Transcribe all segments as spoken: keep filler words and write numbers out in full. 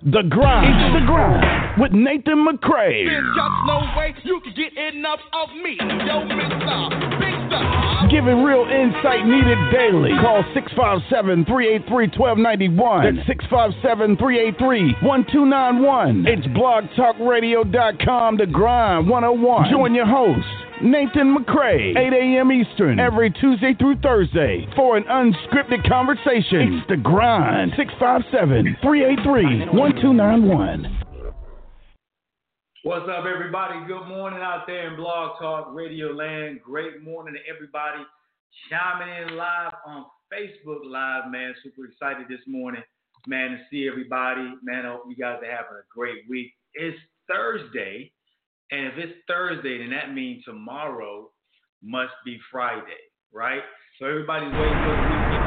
The Grind. It's The Grind with Nathan McCray. There's just no way you can get enough of me. Yo, Mister Big Star. Giving real insight needed daily. Call six five seven, three eight three, one two nine one. That's six five seven, three eight three, one two nine one. It's blog talk radio dot com, The Grind one oh one. Join your host, Nathan McCray, eight a.m. Eastern, every Tuesday through Thursday for an unscripted conversation. It's The Grind, six five seven, three eight three, one two nine one. What's up, everybody? Good morning out there in Blog Talk Radio Land. Great morning to everybody chiming in live on Facebook Live, man. Super excited this morning, man, to see everybody. Man, I hope you guys are having a great week. It's Thursday. And if it's Thursday, then that means tomorrow must be Friday, right? So everybody's waiting for the weekend.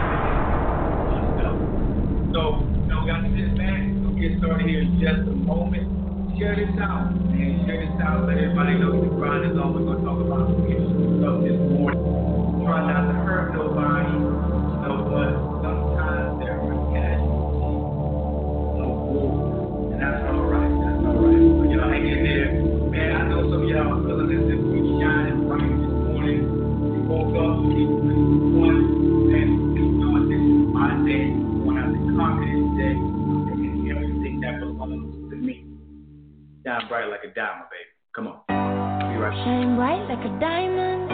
So, you know, got this, man. We'll get started here in just a moment. Share this out, man. Share this out. Let everybody know The Grind is all we're going to talk about. We're some stuff this morning. Try not to hurt nobody. You know, but sometimes there are casualties. No war. And that's all right. That's all right. So, you know, hang in there. Man, I know some of y'all are feeling this this week shining bright this morning. You woke up, you one, and you know this is my day. I want to conquer this day and everything that belongs to me. Shine bright like a diamond, baby. Come on. Be right back. Shine bright like a diamond.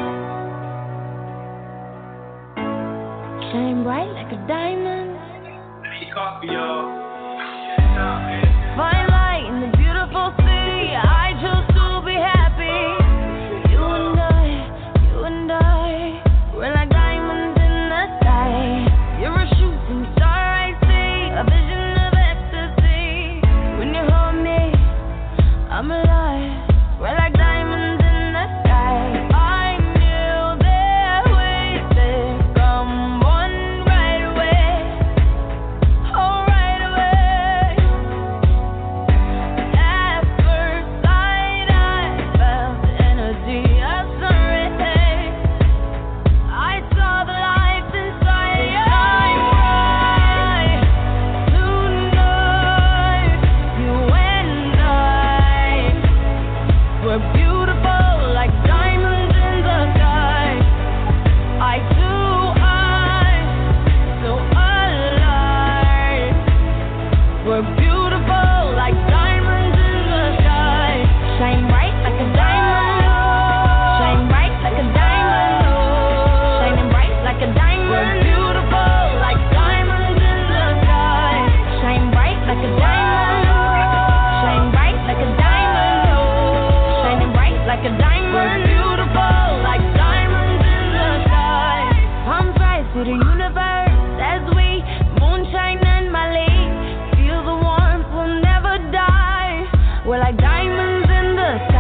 Shine bright like a diamond. I need coffee, y'all. Shut it down, man. Fine light in the beautiful sea. I choose to be happy. You and I, you and I, we're like diamonds in the sky. You're a shooting star, I see, a vision of ecstasy. When you hold me, I'm alive. We're like diamonds in the sky. I knew that we would come one right away. Oh, right away. At first sight, I felt the energy of sun rays. I saw the life inside your eyes. Tonight, you and I were beautiful like diamonds in the sky. Eye to eye, so alive. We're beautiful like diamonds in the sky. Shine bright like a diamond. Shine bright like a diamond. Shining bright like a diamond. We're beautiful like diamonds in the sky. Shine bright like a diamond. Shine bright like a diamond. Shining bright like a diamond. We're beautiful like diamonds in the sky. Palms rise to the universe as we moonshine and Mali. Feel the warmth, will never die. We're like diamonds in the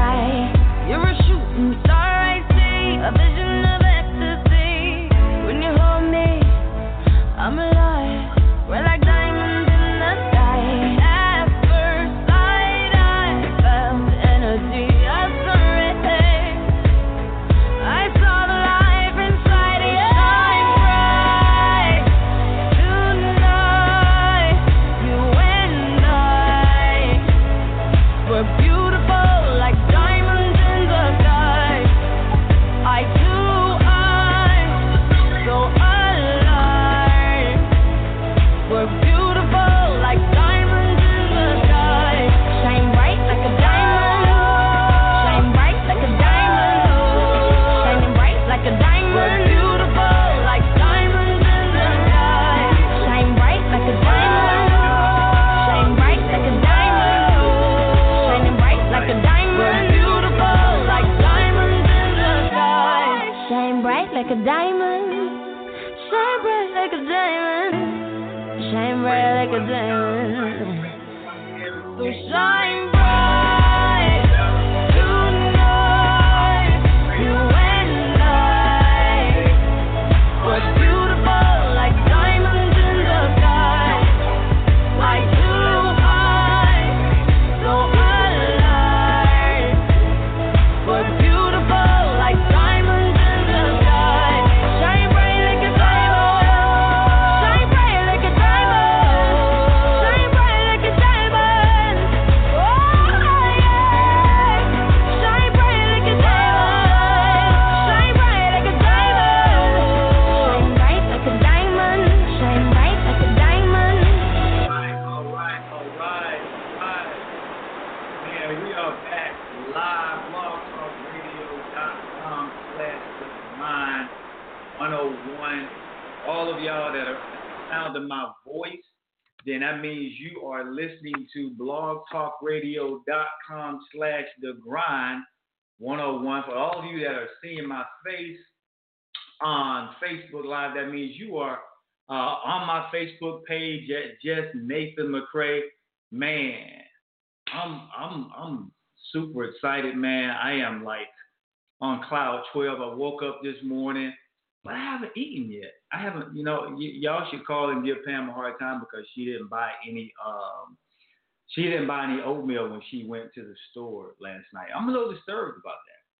are back live, blogtalkradio.com slash the grind one oh one. All of y'all that are sound of my voice, then that means you are listening to blogtalkradio.com slash the grind one oh one. For all of you that are seeing my face on Facebook Live, that means you are uh, on my Facebook page at just Nathan McCray. Man, I'm I'm I'm super excited, man. I am like on cloud twelve. I woke up this morning, but I haven't eaten yet. I haven't, you know, y- y'all should call and give Pam a hard time because she didn't buy any um she didn't buy any oatmeal when she went to the store last night. I'm a little disturbed about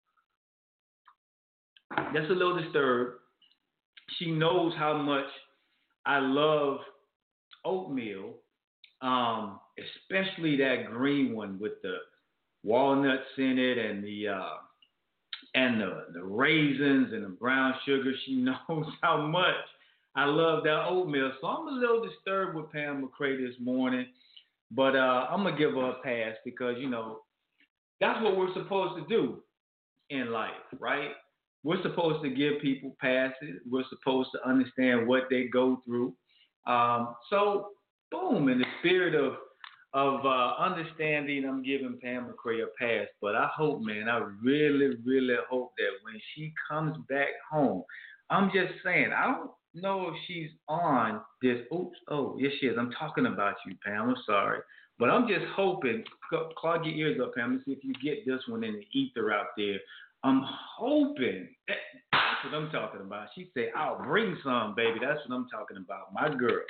that. That's a little disturbed. She knows how much I love oatmeal, um, especially that green one with the walnuts in it and the uh, and the, the raisins and the brown sugar. She knows how much I love that oatmeal. So I'm a little disturbed with Pam McCray this morning, but uh, I'm gonna give her a pass because you know that's what we're supposed to do in life, right? We're supposed to give people passes. We're supposed to understand what they go through. Um, so, boom, in the spirit of of uh, understanding, I'm giving Pam McCray a pass. But I hope, man, I really, really hope that when she comes back home, I'm just saying, I don't know if she's on this. Oops, oh, yes, she is. I'm talking about you, Pam. I'm sorry. But I'm just hoping, clog your ears up, Pam, and see if you get this one in the ether out there. I'm hoping, that's what I'm talking about. She said, I'll bring some, baby. That's what I'm talking about, my girl.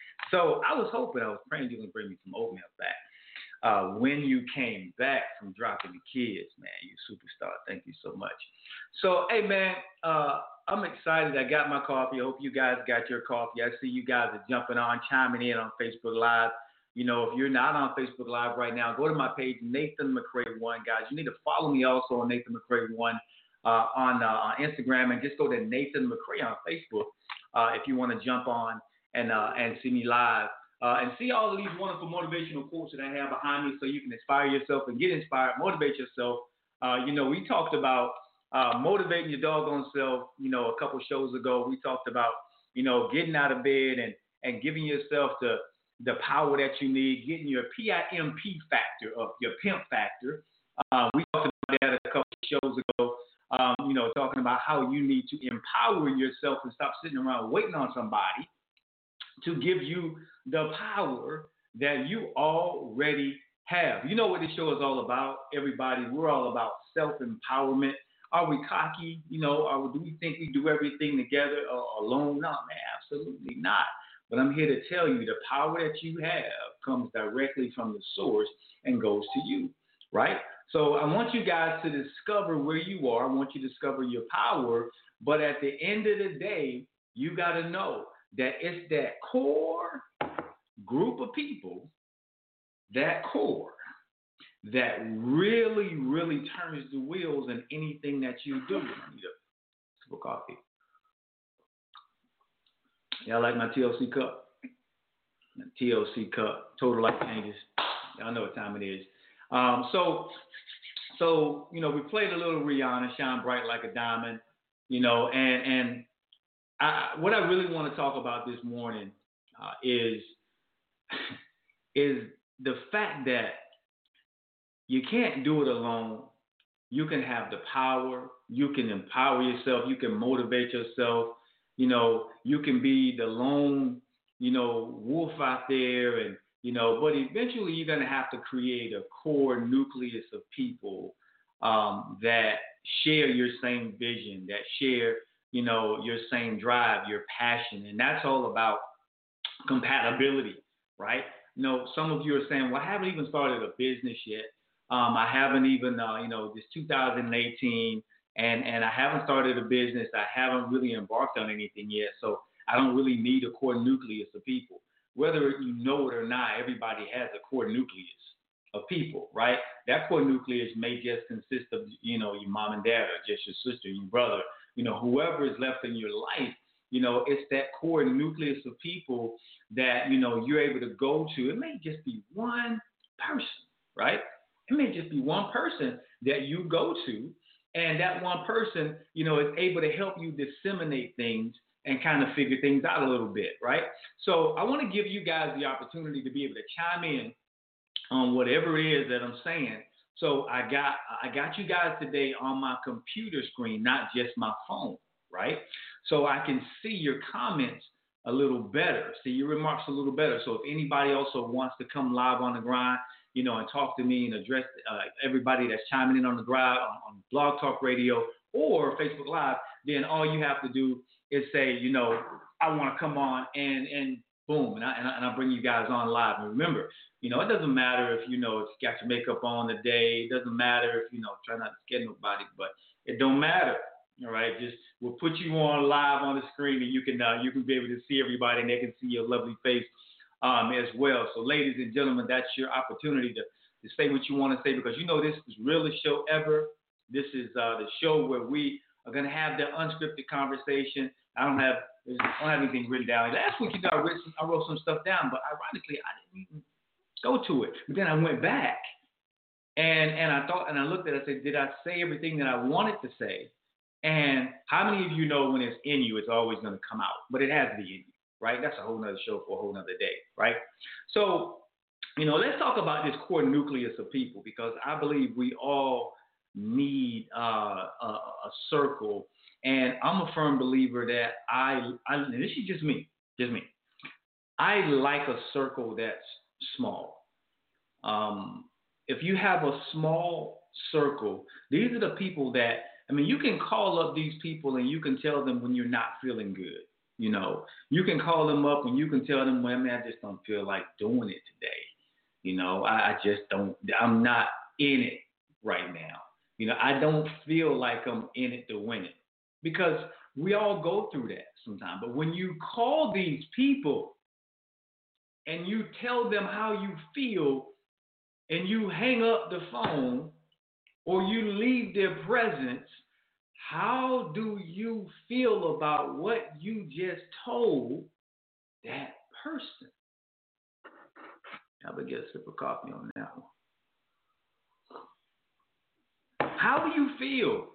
So I was hoping, I was praying you would bring me some oatmeal back. Uh, when you came back from dropping the kids, man, you superstar. Thank you so much. So, hey, man, uh, I'm excited. I got my coffee. I hope you guys got your coffee. I see you guys are jumping on, chiming in on Facebook Live. You know, if you're not on Facebook Live right now, go to my page, Nathan McCray one, guys. You need to follow me also on Nathan McCray one uh, on, uh, on Instagram, and just go to Nathan McCray on Facebook uh, if you want to jump on and uh, and see me live uh, and see all of these wonderful motivational quotes that I have behind me, so you can inspire yourself and get inspired, motivate yourself. Uh, you know, we talked about uh, motivating your doggone self. You know, a couple shows ago, we talked about you know getting out of bed and and giving yourself the the power that you need, getting your P I M P factor up, your pimp factor. Uh, we talked about that a couple of shows ago, um, you know, talking about how you need to empower yourself and stop sitting around waiting on somebody to give you the power that you already have. You know what this show is all about, everybody. We're all about self-empowerment. Are we cocky? You know, or do we think we do everything together or alone? No, man, absolutely not. But I'm here to tell you the power that you have comes directly from the source and goes to you, right? So I want you guys to discover where you are. I want you to discover your power. But at the end of the day, you got to know that it's that core group of people, that core, that really, really turns the wheels in anything that you do. I need a sip of coffee. Y'all like my T L C cup? My T L C cup, total life changes. Y'all know what time it is. Um, so, so you know, we played a little Rihanna, Shine Bright Like a Diamond, you know, and and I, what I really want to talk about this morning uh, is is the fact that you can't do it alone. You can have the power. You can empower yourself. You can motivate yourself. You know, you can be the lone, you know, wolf out there, and you know, but eventually you're going to have to create a core nucleus of people um, that share your same vision, that share, you know, your same drive, your passion, and that's all about compatibility, right? You know, some of you are saying, well, I haven't even started a business yet. Um, I haven't even, uh, you know, this two thousand eighteen. And and I haven't started a business. I haven't really embarked on anything yet. So I don't really need a core nucleus of people. Whether you know it or not, everybody has a core nucleus of people, right? That core nucleus may just consist of, you know, your mom and dad, or just your sister, your brother, you know, whoever is left in your life. You know, it's that core nucleus of people that, you know, you're able to go to. It may just be one person, right? It may just be one person that you go to, and that one person, you know, is able to help you disseminate things and kind of figure things out a little bit, right? So I want to give you guys the opportunity to be able to chime in on whatever it is that I'm saying. So I got I got you guys today on my computer screen, not just my phone, right? So I can see your comments a little better, see your remarks a little better. So if anybody also wants to come live on the grind, you know, and talk to me and address uh, everybody that's chiming in on the grind on, on Blog Talk Radio or Facebook Live, then all you have to do is say, you know, I want to come on and and boom, and I, and I and I bring you guys on live. And remember, you know, it doesn't matter if, you know, it's got your makeup on the day. It doesn't matter if, you know, try not to scare nobody, but it don't matter. All right, just we'll put you on live on the screen, and you can uh, you can be able to see everybody, and they can see your lovely face um, as well. So, ladies and gentlemen, that's your opportunity to, to say what you want to say, because you know this is the realest show ever. This is uh, the show where we are going to have the unscripted conversation. I don't have I don't have anything written down. Last week, you know, I wrote some, I wrote some stuff down, but ironically, I didn't even go to it. But then I went back, and and I thought, and I looked at it, I said, did I say everything that I wanted to say? And how many of you know when it's in you, it's always going to come out? But it has to be in you, right? That's a whole nother show for a whole nother day, right? So, you know, let's talk about this core nucleus of people, because I believe we all need uh, a, a circle. And I'm a firm believer that I, I, and this is just me, just me. I like a circle that's small. Um, if you have a small circle, these are the people that, I mean, you can call up these people and you can tell them when you're not feeling good. You know, you can call them up and you can tell them, well, man, I just don't feel like doing it today. You know, I, I just don't, I'm not in it right now. You know, I don't feel like I'm in it to win it, because we all go through that sometimes. But when you call these people and you tell them how you feel and you hang up the phone, or you leave their presence, how do you feel about what you just told that person? I would get a sip of coffee on that one. How do you feel?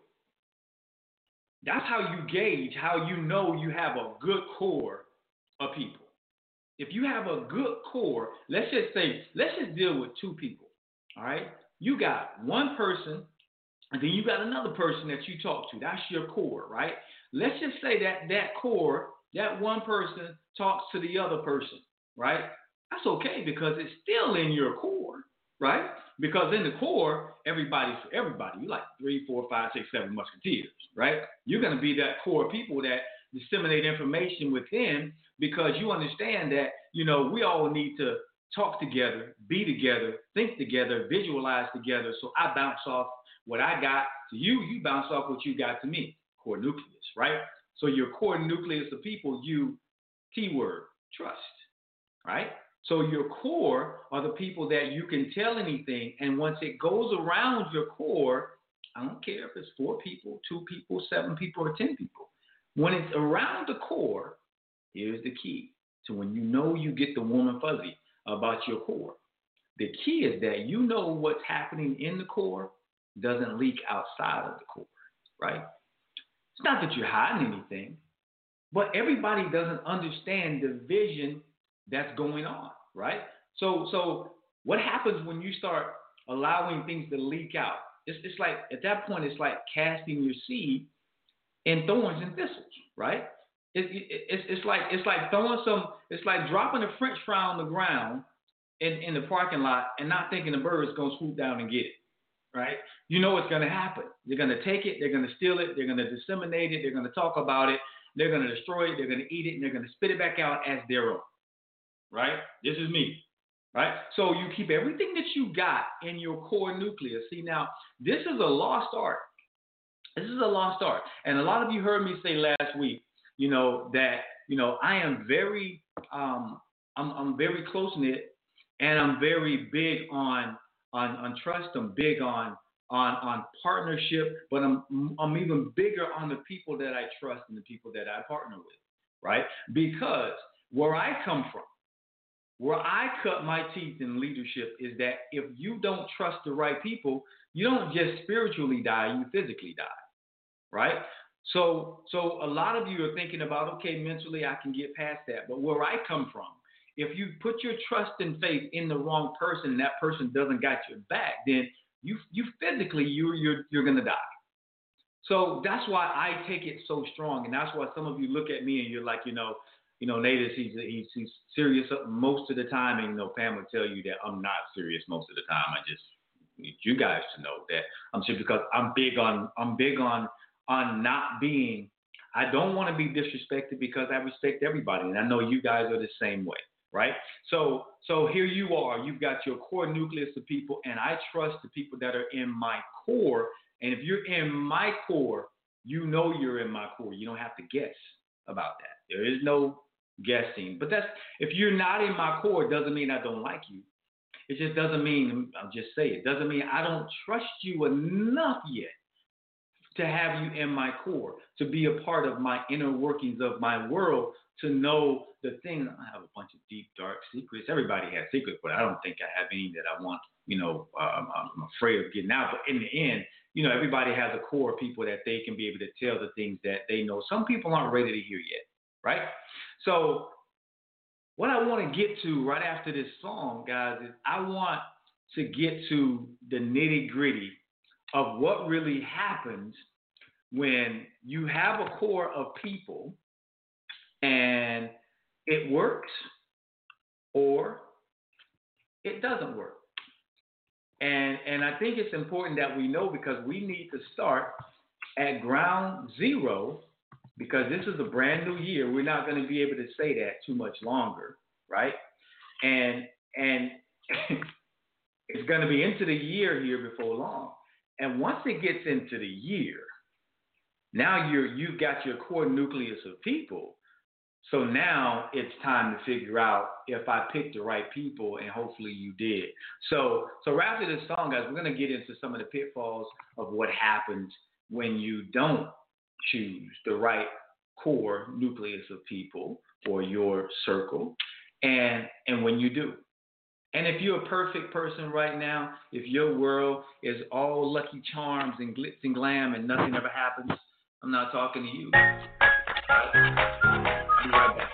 That's how you gauge, how you know you have a good core of people. If you have a good core, let's just say, let's just deal with two people, all right? You got one person, and then you got another person that you talk to. That's your core, right? Let's just say that that core, that one person talks to the other person, right? That's okay, because it's still in your core, right? Because in the core, everybody's for everybody. You like three, four, five, six, seven musketeers, right? You're going to be that core of people that disseminate information within, because you understand that, you know, we all need to talk together, be together, think together, visualize together. So I bounce off what I got to you, you bounce off what you got to me. Core nucleus, right? So your core nucleus of people, you, keyword, trust, right? So your core are the people that you can tell anything, and once it goes around your core, I don't care if it's four people, two people, seven people, or ten people. When it's around the core, here's the key to when you know you get the warm and fuzzy about your core. The key is that you know what's happening in the core doesn't leak outside of the core, right? It's not that you're hiding anything, but everybody doesn't understand the vision that's going on, right? So so what happens when you start allowing things to leak out? It's, it's like, at that point, it's like casting your seed in thorns and thistles, right? It, it, it's, it's like it's like throwing some, it's like dropping a French fry on the ground in, in the parking lot and not thinking the bird's going to swoop down and get it, right? You know what's going to happen. They're going to take it, they're going to steal it, they're going to disseminate it, they're going to talk about it, they're going to destroy it, they're going to eat it, and they're going to spit it back out as their own, right? This is me, right? So you keep everything that you got in your core nucleus. See, now, this is a lost art. This is a lost art. And a lot of you heard me say last week, you know, that, you know, I am very, um, I'm, I'm very close-knit, and I'm very big on, on, on trust. I'm big on, on, on partnership, but I'm, I'm even bigger on the people that I trust and the people that I partner with, right? Because where I come from, Where I cut my teeth in leadership is that if you don't trust the right people, you don't just spiritually die, you physically die, right? So, so a lot of you are thinking about, okay, mentally I can get past that. But where I come from, if you put your trust and faith in the wrong person, and that person doesn't got your back, then you, you physically, you, you're, you're going to die. So that's why I take it so strong. And that's why some of you look at me and you're like, you know, you know, Natus, he's, he's, he's serious most of the time. And, you know, Pam will tell you that I'm not serious most of the time. I just need you guys to know that I'm serious because I'm big on, I'm big on, on not being, I don't want to be disrespected because I respect everybody. And I know you guys are the same way, right? So, so here you are, you've got your core nucleus of people, and I trust the people that are in my core. And if you're in my core, you know you're in my core. You don't have to guess about that. There is no guessing. But that's, if you're not in my core, it doesn't mean I don't like you. It just doesn't mean, I'll just say it, doesn't mean I don't trust you enough yet to have you in my core, to be a part of my inner workings of my world, to know the thing. I have a bunch of deep, dark secrets. Everybody has secrets, but I don't think I have any that I want, you know, um, I'm afraid of getting out. But in the end, you know, everybody has a core of people that they can be able to tell the things that they know. Some people aren't ready to hear yet, right? So what I want to get to right after this song, guys, is I want to get to the nitty gritty of what really happens when you have a core of people and it works or it doesn't work. And and I think it's important that we know, because we need to start at ground zero, because this is a brand new year. We're not going to be able to say that too much longer, right? And and it's going to be into the year here before long. And once it gets into the year, now you're you've got your core nucleus of people. So now it's time to figure out if I picked the right people, and hopefully you did. So so after this song, guys, we're going to get into some of the pitfalls of what happens when you don't choose the right core nucleus of people for your circle, and and when you do. And if you're a perfect person right now, if your world is all Lucky Charms and glitz and glam and nothing ever happens, I'm not talking to you. I'll be right back.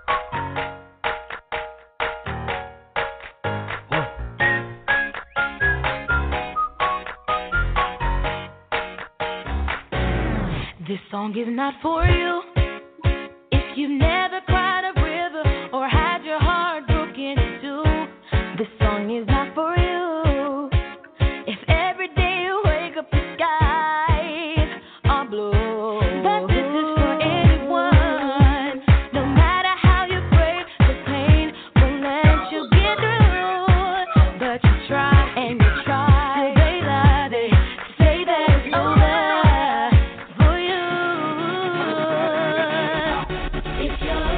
This song is not for you if you've never cried a river or had your heart broken in two. This song is not for you if every day you wake up the skies are blue. But this is for anyone, no matter how you pray, the pain won't let you get through. But you try and you try, they lie, they say that it's over for you. If you're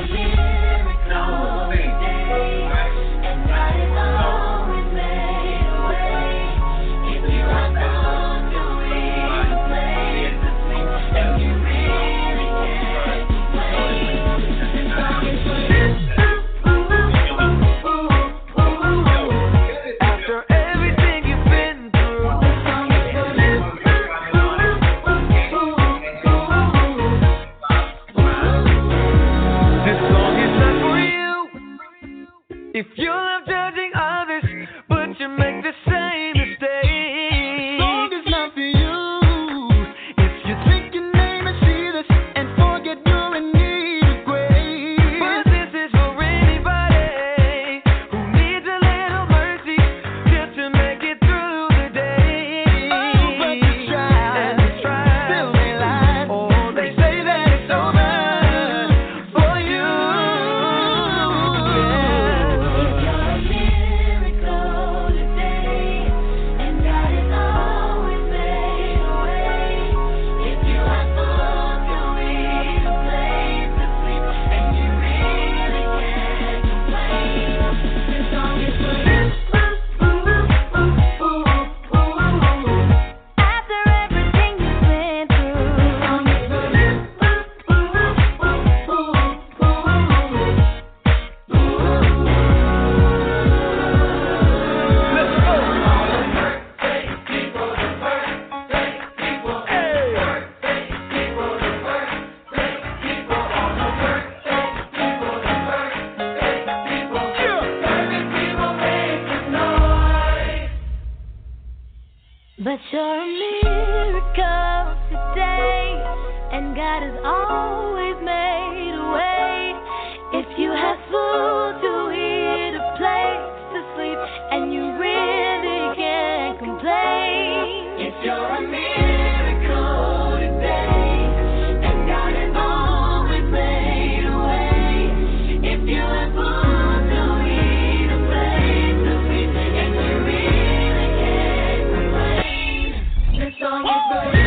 But you're a miracle today, and God has always made a way. If you have food to eat, a place to sleep, and you really can't complain. If you're a miracle today, and God has always made a way. If you have food to eat, a place to sleep, and you really can't complain. This song is for you.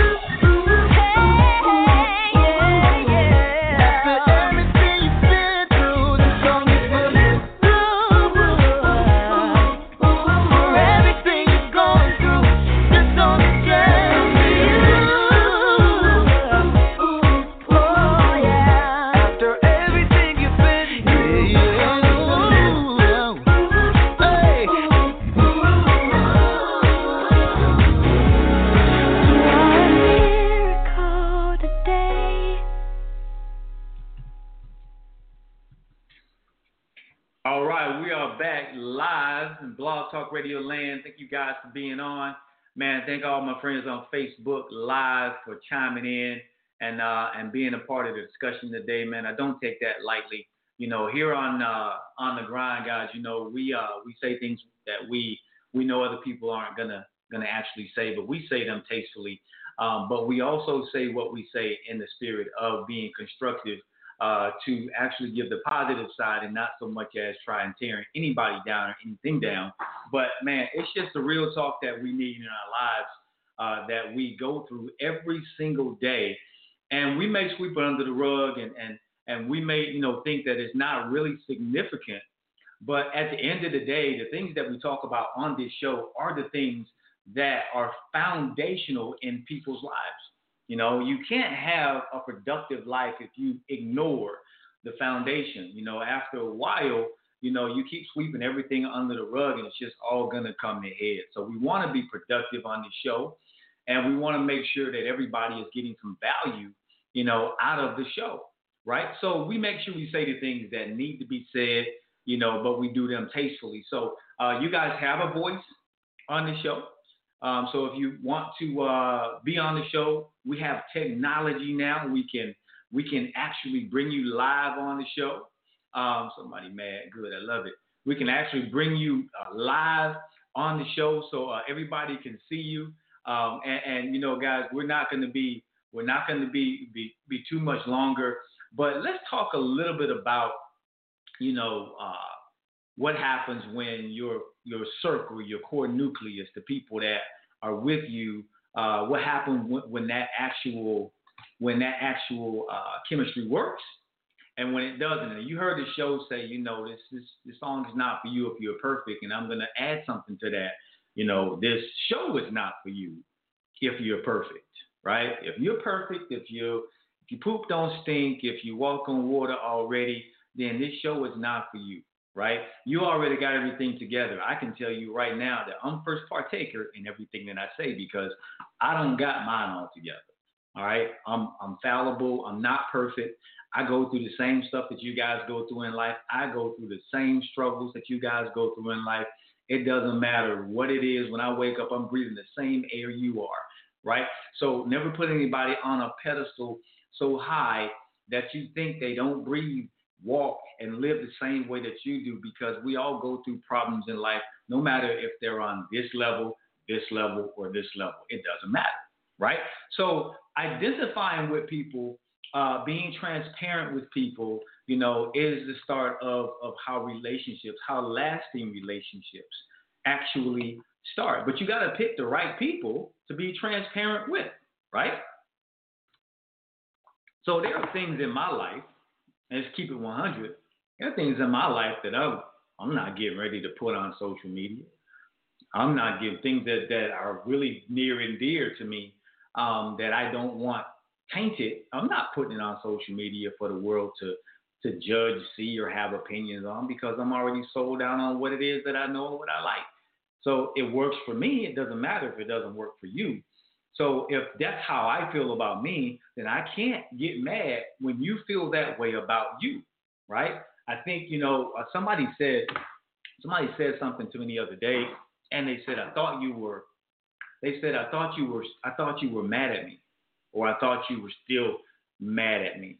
Blog Talk Radio Land. Thank you guys for being on. Man, thank all my friends on Facebook Live for chiming in and uh, and being a part of the discussion today, man. I don't take that lightly. You know, here on uh, on the grind, guys, you know, we uh, we say things that we we know other people aren't gonna gonna actually say, but we say them tastefully. Um, but we also say what we say in the spirit of being constructive, Uh, to actually give the positive side and not so much as try and tearing anybody down or anything down. But, man, it's just the real talk that we need in our lives uh, that we go through every single day. And we may sweep it under the rug and, and, and we may, you know, think that it's not really significant. But at the end of the day, the things that we talk about on this show are the things that are foundational in people's lives. You know, you can't have a productive life if you ignore the foundation. You know, after a while, you know, you keep sweeping everything under the rug and it's just all going to come to head. So we want to be productive on this show, and we want to make sure that everybody is getting some value, you know, out of the show, right? So we make sure we say the things that need to be said, you know, but we do them tastefully. So uh, you guys have a voice on the show. Um, so if you want to uh, be on the show, we have technology now. We can we can actually bring you live on the show. Um, somebody mad, good, I love it. We can actually bring you uh, live on the show, so uh, everybody can see you. Um, and, and you know, guys, we're not going to be we're not going to be, be be too much longer. But let's talk a little bit about, you know, uh, what happens when your your circle, your core nucleus, the people that are with you, uh, what happens when, when that actual when that actual uh, chemistry works, and when it doesn't. And you heard the show say, you know, this this this song is not for you if you're perfect, and I'm gonna add something to that. You know, this show is not for you if you're perfect, right? If you're perfect, if you if you poop don't stink, if you walk on water already, then this show is not for you. Right? You already got everything together. I can tell you right now that I'm first partaker in everything that I say because I don't got mine all together. All right? I'm I'm fallible. I'm not perfect. I go through the same stuff that you guys go through in life. I go through the same struggles that you guys go through in life. It doesn't matter what it is. When I wake up, I'm breathing the same air you are. Right? So never put anybody on a pedestal so high that you think they don't breathe, walk, and live the same way that you do, because we all go through problems in life, no matter if they're on this level, this level, or this level. It doesn't matter, right? So identifying with people, uh, being transparent with people, you know, is the start of, of how relationships, how lasting relationships actually start. But you got to pick the right people to be transparent with, right? So there are things in my life, let's keep it one hundred. There are things in my life that I'm, I'm not getting ready to put on social media. I'm not getting things that, that are really near and dear to me um, that I don't want tainted. I'm not putting it on social media for the world to, to judge, see, or have opinions on, because I'm already sold out on what it is that I know and what I like. So it works for me. It doesn't matter if it doesn't work for you. So if that's how I feel about me, then I can't get mad when you feel that way about you, right? I think, you know, uh, somebody said somebody said something to me the other day, and they said, I thought you were They said, I thought you were, I thought you were mad at me, or I thought you were still mad at me.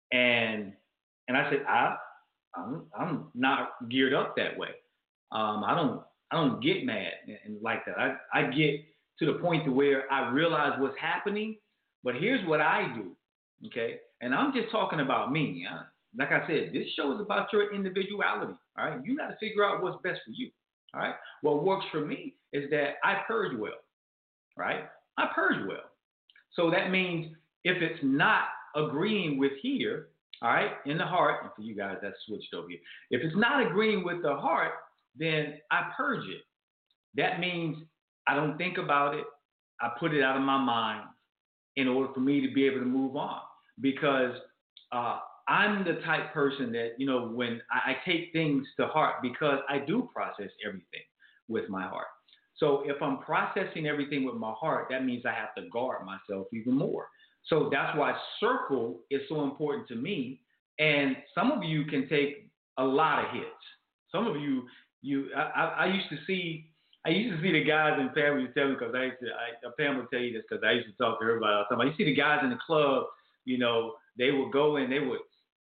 And, and I said, I, I'm, I'm not geared up that way. Um, I don't, I don't get mad and, and like that. I, I get to the point to where I realize what's happening, but here's what I do. Okay. And I'm just talking about me. Huh? Like I said, this show is about your individuality. All right. You got to figure out what's best for you. All right. What works for me is that I purge well. Right. I purge well. So that means if it's not agreeing with here, all right, in the heart, and for you guys that's switched over here. If it's not agreeing with the heart, then I purge it. That means I don't think about it. I put it out of my mind in order for me to be able to move on. Because uh, I'm the type person that, you know, when I, I take things to heart, because I do process everything with my heart. So if I'm processing everything with my heart, that means I have to guard myself even more. So that's why circle is so important to me. And some of you can take a lot of hits. Some of you, you, I, I, I used to see, I used to see the guys in Pam would tell me, because I used to, I, Pam would tell you this because I used to talk to her about it all the time. I used to see the guys in the club, you know, they would go and they would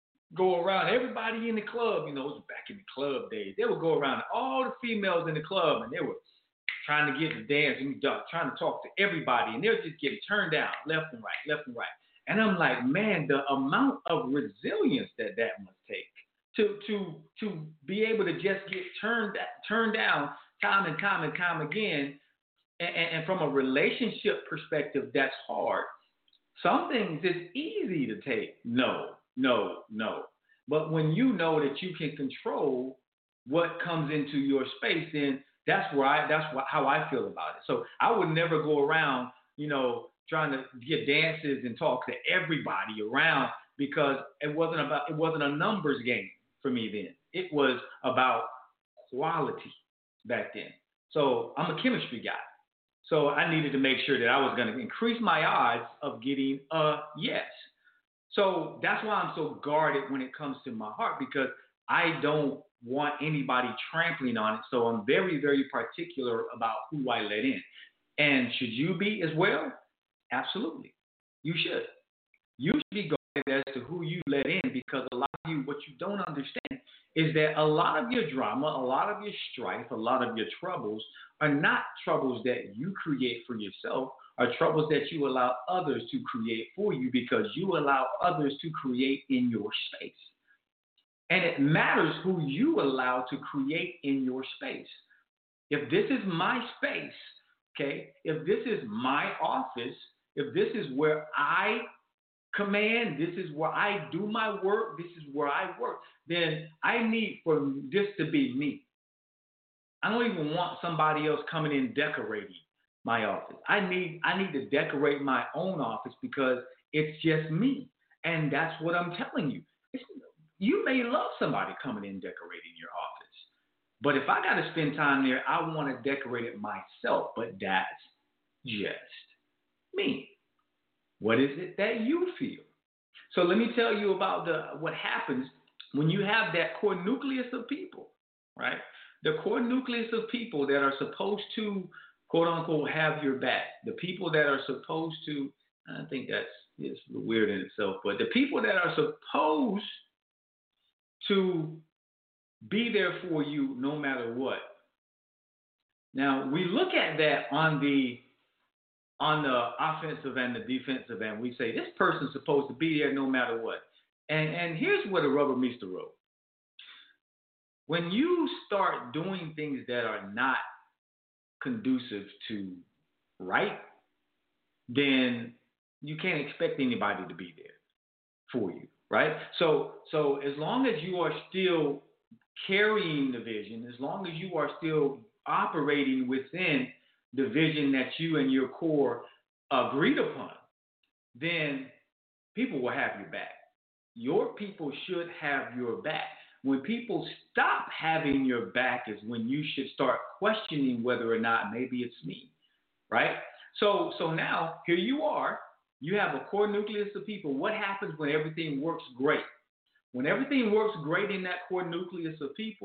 go around everybody in the club, you know, it was back in the club days. They would go around all the females in the club and they were trying to get the dance and trying to talk to everybody, and they're just getting turned down left and right, left and right. And I'm like, man, the amount of resilience that that must take to to to be able to just get turned turned down time and time and time again. And, and from a relationship perspective, that's hard. Some things it's easy to take. No, no, no. But when you know that you can control what comes into your space, then that's where I, that's what, how I feel about it. So I would never go around, you know, trying to get dances and talk to everybody around, because it wasn't about, it wasn't a numbers game for me then. It was about quality back then. So I'm a chemistry guy. So I needed to make sure that I was going to increase my odds of getting a yes. So that's why I'm so guarded when it comes to my heart, because I don't want anybody trampling on it. So I'm very, very particular about who I let in. And should you be as well? Absolutely. You should. You should be guarded as to who you let in, because a lot of you, what you don't understand is that a lot of your drama, a lot of your strife, a lot of your troubles are not troubles that you create for yourself, are troubles that you allow others to create for you, because you allow others to create in your space. And it matters who you allow to create in your space. If this is my space, okay, if this is my office, if this is where I command, this is where I do my work, this is where I work, then I need for this to be me. I don't even want somebody else coming in decorating my office. I need I need to decorate my own office, because it's just me. And that's what I'm telling you. It's, you may love somebody coming in decorating your office, but if I got to spend time there, I want to decorate it myself. But that's just me. What is it that you feel? So let me tell you about the what happens when you have that core nucleus of people, right? The core nucleus of people that are supposed to, quote unquote, have your back. The people that are supposed to, I think that's it's weird in itself, but the people that are supposed to be there for you no matter what. Now, we look at that on the on the offensive and the defensive end. We say this person's supposed to be there no matter what. And and here's where the rubber meets the road. When you start doing things that are not conducive to right, then you can't expect anybody to be there for you, right? So so as long as you are still carrying the vision, as long as you are still operating within the vision that you and your core agreed upon, then people will have your back. Your people should have your back. When people stop having your back is when you should start questioning whether or not maybe it's me, right? So so now, here you are. You have a core nucleus of people. What happens when everything works great? When everything works great in that core nucleus of people,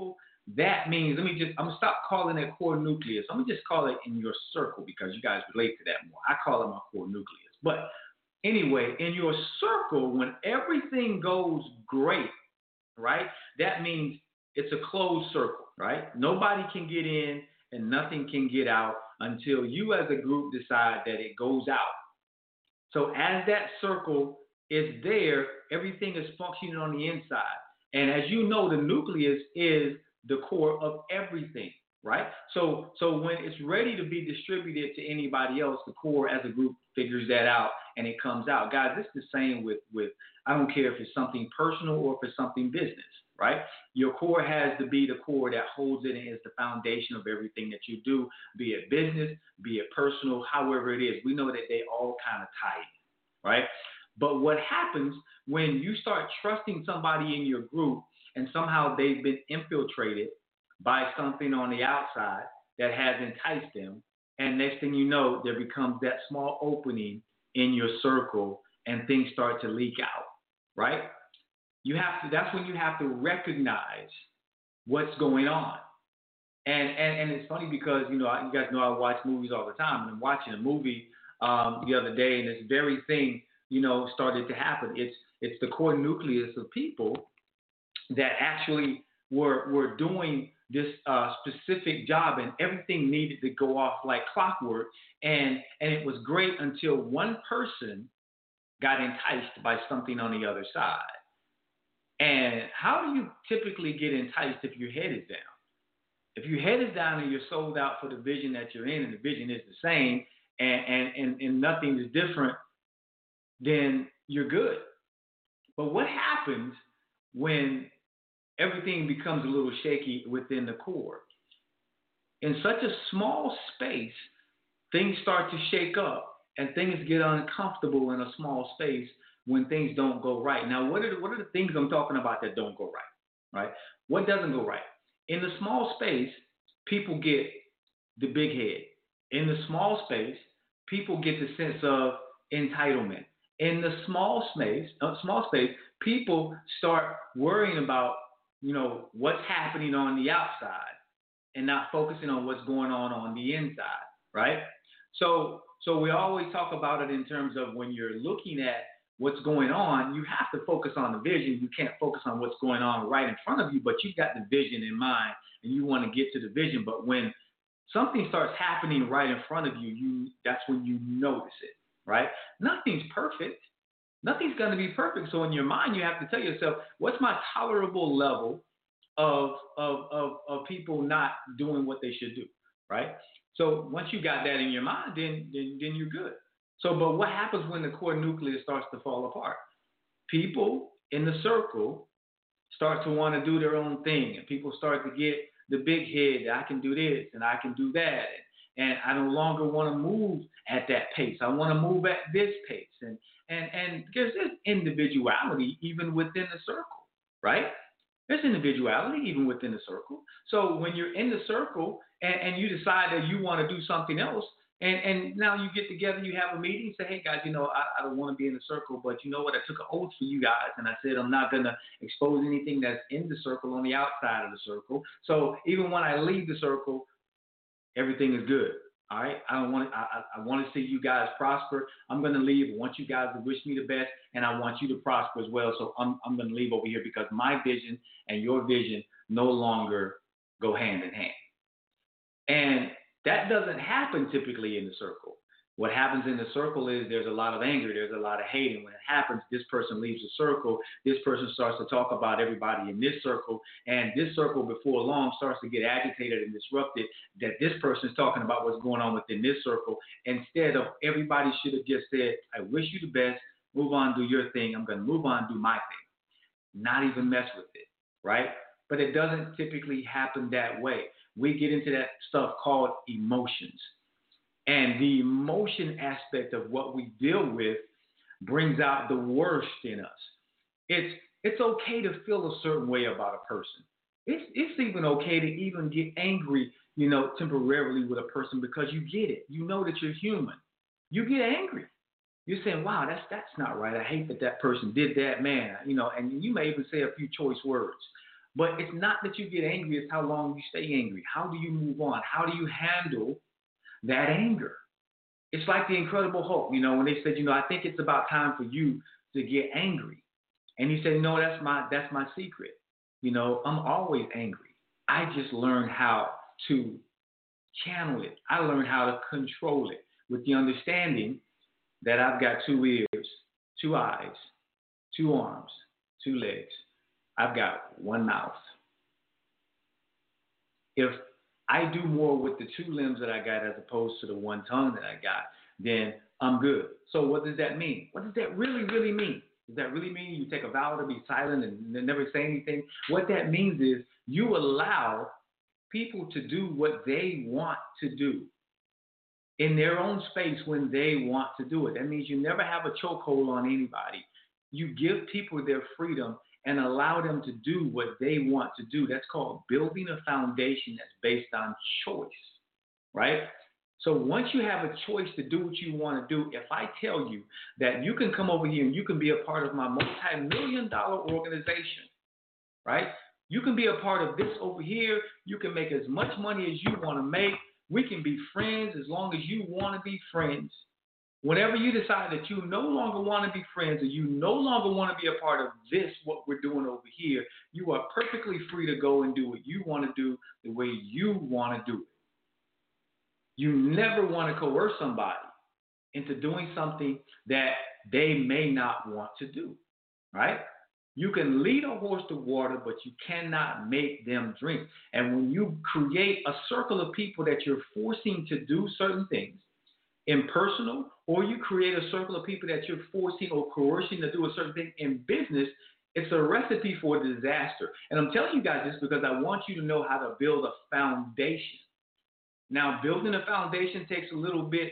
that means, let me just, I'm going to stop calling it core nucleus. I'm going to just call it in your circle because you guys relate to that more. I call it my core nucleus. But anyway, in your circle, when everything goes great, right, that means it's a closed circle, right? Nobody can get in and nothing can get out until you as a group decide that it goes out. So as that circle is there, everything is functioning on the inside. And as you know, the nucleus is the core of everything, right? So so when it's ready to be distributed to anybody else, the core as a group figures that out and it comes out. Guys, it's the same with, with I don't care if it's something personal or if it's something business, right? Your core has to be the core that holds it and is the foundation of everything that you do, be it business, be it personal, however it is. We know that they all kind of tie in, right? But what happens when you start trusting somebody in your group and somehow they've been infiltrated by something on the outside that has enticed them, and next thing you know, there becomes that small opening in your circle and things start to leak out, right? You have to, that's when you have to recognize what's going on. And and, and it's funny because, you know, you guys know I watch movies all the time, and I'm watching a movie um, the other day, and this very thing, you know, started to happen. It's it's the core nucleus of people that actually were were doing this uh, specific job, and everything needed to go off like clockwork. And and it was great until one person got enticed by something on the other side. And how do you typically get enticed if your head is down? If your head is down and you're sold out for the vision that you're in, and the vision is the same, and and and, and nothing is different, then you're good. But what happens when everything becomes a little shaky within the core? In such a small space, things start to shake up and things get uncomfortable in a small space when things don't go right. Now, what are the, what are the things I'm talking about that don't go right, right? What doesn't go right? In the small space, people get the big head. In the small space, people get the sense of entitlement. In the small space, uh, small space, people start worrying about, you know, what's happening on the outside and not focusing on what's going on on the inside, right? So, so we always talk about it in terms of when you're looking at what's going on, you have to focus on the vision. You can't focus on what's going on right in front of you, but you've got the vision in mind and you want to get to the vision. But when something starts happening right in front of you, you that's when you notice it, right? Nothing's perfect. Nothing's going to be perfect. So in your mind, you have to tell yourself, what's my tolerable level of, of, of, of people not doing what they should do, right? So once you got that in your mind, then, then, then you're good. So, but what happens when the core nucleus starts to fall apart? People in the circle start to want to do their own thing, and people start to get the big head that I can do this and I can do that. And, and I no longer want to move at that pace. I want to move at this pace. And, and, and there's this individuality even within the circle, right? There's individuality even within the circle. So when you're in the circle and, and you decide that you want to do something else, And and now you get together, you have a meeting, say, hey, guys, you know, I, I don't want to be in the circle, but you know what? I took an oath for you guys, and I said I'm not going to expose anything that's in the circle on the outside of the circle. So even when I leave the circle, everything is good, all right? I don't want to, I, I want to see you guys prosper. I'm going to leave. I want you guys to wish me the best, and I want you to prosper as well. So I'm I'm going to leave over here because my vision and your vision no longer go hand in hand. And that doesn't happen typically in the circle. What happens in the circle is there's a lot of anger, there's a lot of hate, and when it happens, this person leaves the circle, this person starts to talk about everybody in this circle, and this circle before long starts to get agitated and disrupted that this person is talking about what's going on within this circle, instead of everybody should have just said, I wish you the best, move on, do your thing, I'm going to move on, do my thing. Not even mess with it, right? But it doesn't typically happen that way. We get into that stuff called emotions. And the emotion aspect of what we deal with brings out the worst in us. It's it's okay to feel a certain way about a person. It's it's even okay to even get angry, you know, temporarily with a person because you get it. You know that you're human. You get angry. You're saying, wow, that's that's not right. I hate that that person did that, man. You know, and you may even say a few choice words. But it's not that you get angry, it's how long you stay angry. How do you move on? How do you handle that anger? It's like the Incredible Hulk, you know, when they said, you know, I think it's about time for you to get angry. And he said, no, that's my that's my secret. You know, I'm always angry. I just learned how to channel it. I learned how to control it with the understanding that I've got two ears, two eyes, two arms, two legs. I've got one mouth. If I do more with the two limbs that I got as opposed to the one tongue that I got, then I'm good. So what does that mean? What does that really, really mean? Does that really mean you take a vow to be silent and never say anything? What that means is you allow people to do what they want to do in their own space when they want to do it. That means you never have a chokehold on anybody. You give people their freedom and allow them to do what they want to do. That's called building a foundation that's based on choice, right? So once you have a choice to do what you want to do, if I tell you that you can come over here and you can be a part of my multi-million dollar organization, right? You can be a part of this over here. You can make as much money as you want to make. We can be friends as long as you want to be friends. Whenever you decide that you no longer want to be friends or you no longer want to be a part of this, what we're doing over here, you are perfectly free to go and do what you want to do the way you want to do it. You never want to coerce somebody into doing something that they may not want to do, right? You can lead a horse to water, but you cannot make them drink. And when you create a circle of people that you're forcing to do certain things, impersonal, or you create a circle of people that you're forcing or coercing to do a certain thing in business, it's a recipe for disaster. And I'm telling you guys this because I want you to know how to build a foundation. Now, building a foundation takes a little bit,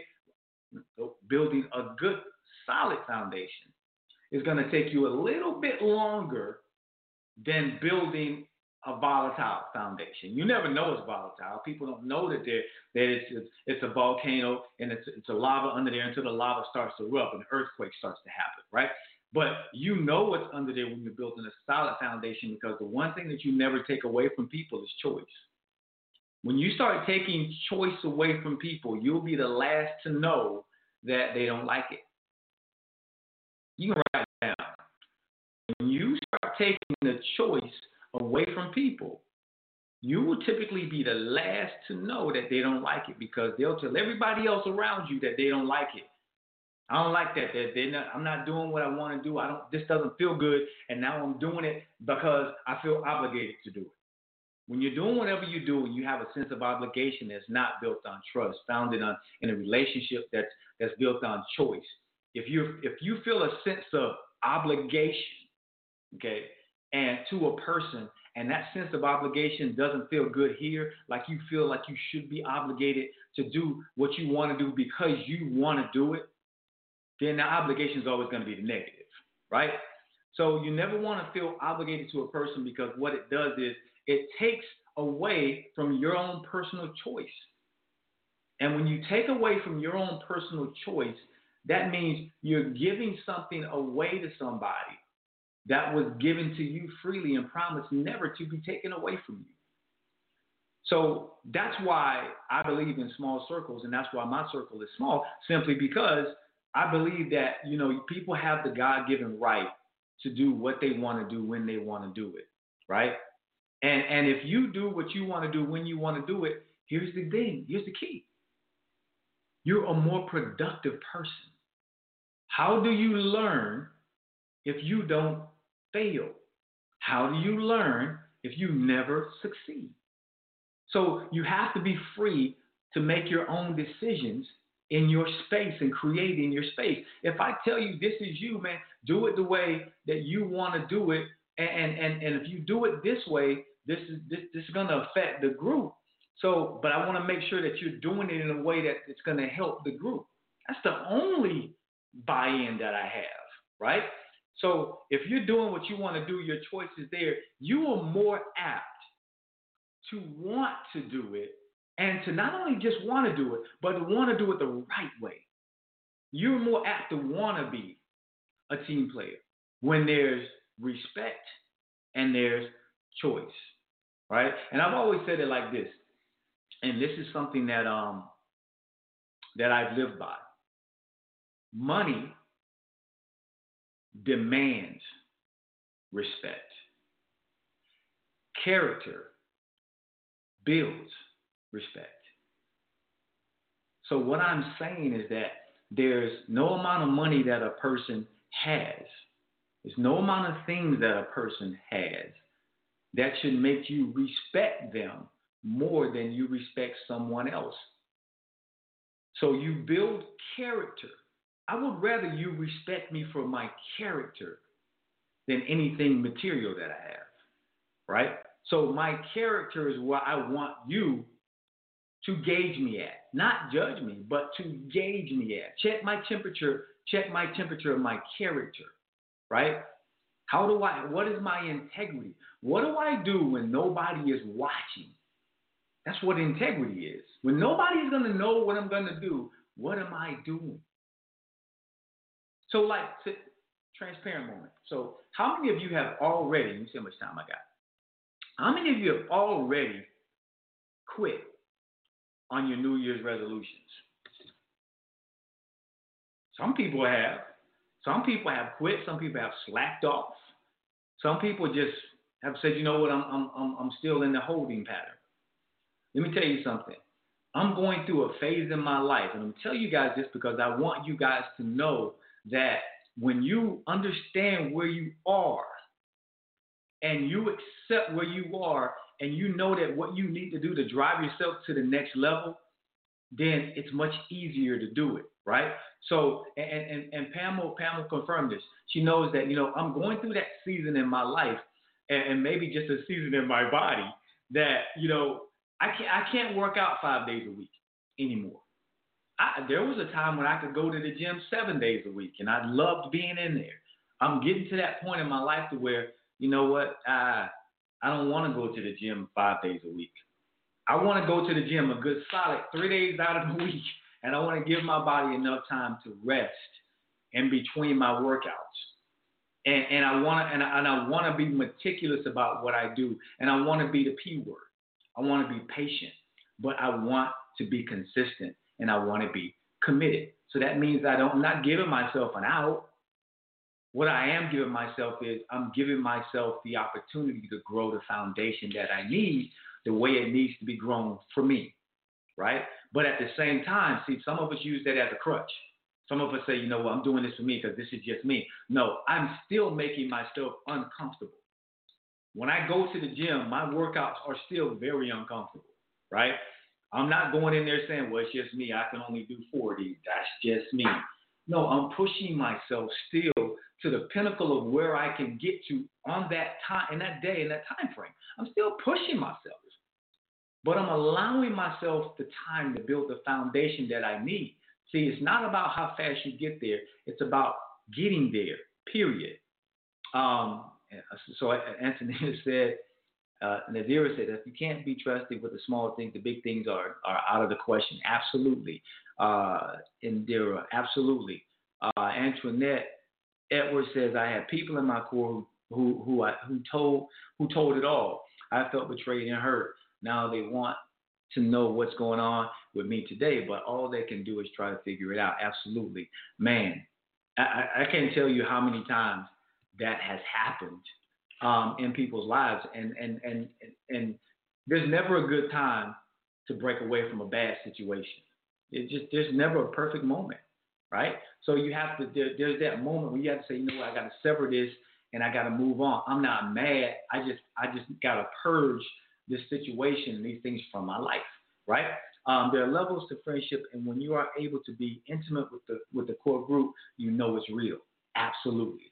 building a good, solid foundation is going to take you a little bit longer than building a volatile foundation. You never know it's volatile. People don't know that they're, that it's, it's it's a volcano and it's it's a lava under there until the lava starts to erupt and an earthquake starts to happen, right? But you know what's under there when you're building a solid foundation because the one thing that you never take away from people is choice. When you start taking choice away from people, you'll be the last to know that they don't like it. You can write it down. When you start taking the choice away from people, you will typically be the last to know that they don't like it because they'll tell everybody else around you that they don't like it. I don't like that. That they're not, I'm not doing what I want to do. I don't. This doesn't feel good, and now I'm doing it because I feel obligated to do it. When you're doing whatever you do, and you have a sense of obligation that's not built on trust, founded on in a relationship that's that's built on choice. If you if you feel a sense of obligation, okay, and to a person, and that sense of obligation doesn't feel good here, like you feel like you should be obligated to do what you want to do because you want to do it, then the obligation is always going to be the negative, right? So you never want to feel obligated to a person because what it does is it takes away from your own personal choice. And when you take away from your own personal choice, that means you're giving something away to somebody that was given to you freely and promised never to be taken away from you. So that's why I believe in small circles, and that's why my circle is small, simply because I believe that, you know, people have the God-given right to do what they want to do when they want to do it, right? And and if you do what you want to do when you want to do it, here's the thing, here's the key. You're a more productive person. How do you learn if you don't fail? How do you learn if you never succeed? So you have to be free to make your own decisions in your space and create in your space. If I tell you this is you, man, do it the way that you want to do it. And, and, and if you do it this way, this is this, this is going to affect the group. So, but I want to make sure that you're doing it in a way that it's going to help the group. That's the only buy-in that I have, right? So if you're doing what you want to do, your choice is there, you are more apt to want to do it and to not only just want to do it, but to want to do it the right way. You're more apt to want to be a team player when there's respect and there's choice, right? And I've always said it like this, and this is something that um that I've lived by. Money demands respect. Character builds respect. So what I'm saying is that there's no amount of money that a person has, there's no amount of things that a person has that should make you respect them more than you respect someone else. So you build character. I would rather you respect me for my character than anything material that I have, right? So my character is what I want you to gauge me at, not judge me, but to gauge me at. Check my temperature, check my temperature of my character, right? How do I, what is my integrity? What do I do when nobody is watching? That's what integrity is. When nobody's going to know what I'm going to do, what am I doing? So like, transparent moment. So how many of you have already, let me see how much time I got. How many of you have already quit on your New Year's resolutions? Some people have. Some people have quit. Some people have slacked off. Some people just have said, you know what, I'm I'm I'm, I'm still in the holding pattern. Let me tell you something. I'm going through a phase in my life, and I'm going to tell you guys this because I want you guys to know that when you understand where you are and you accept where you are and you know that what you need to do to drive yourself to the next level, then it's much easier to do it, right? So, and, and, and Pamela, Pamela confirmed this. She knows that, you know, I'm going through that season in my life and, and maybe just a season in my body that, you know, I can't, I can't work out five days a week anymore. I, there was a time when I could go to the gym seven days a week, and I loved being in there. I'm getting to that point in my life to where, you know what, I, I don't want to go to the gym five days a week. I want to go to the gym a good solid three days out of the week, and I want to give my body enough time to rest in between my workouts. And, and I want to and I, and I want to be meticulous about what I do, and I want to be the P word. I want to be patient, but I want to be consistent, and I want to be committed. So that means I don't, I'm not giving myself an out. What I am giving myself is I'm giving myself the opportunity to grow the foundation that I need the way it needs to be grown for me, right? But at the same time, see, some of us use that as a crutch. Some of us say, you know what, I'm doing this for me because this is just me. No, I'm still making myself uncomfortable. When I go to the gym, my workouts are still very uncomfortable, right? I'm not going in there saying, well, it's just me. I can only do forty. That's just me. No, I'm pushing myself still to the pinnacle of where I can get to on that time, in that day, in that time frame. I'm still pushing myself, but I'm allowing myself the time to build the foundation that I need. See, it's not about how fast you get there. It's about getting there, period. Um, so Anthony said, uh, Nazira said, if you can't be trusted with the small things, the big things are, are out of the question. Absolutely. Uh, Indira, absolutely. Uh, Antoinette Edwards says, I had people in my core who who who, I, who told who told it all. I felt betrayed and hurt. Now they want to know what's going on with me today, but all they can do is try to figure it out. Absolutely. Man, I, I can't tell you how many times that has happened um, in people's lives. And, and, and, and there's never a good time to break away from a bad situation. It just, there's never a perfect moment, right? So you have to, there, there's that moment where you have to say, you know what, I got to sever this and I got to move on. I'm not mad. I just, I just got to purge this situation and these things from my life, right? Um, there are levels to friendship, and when you are able to be intimate with the with the core group, you know it's real. Absolutely.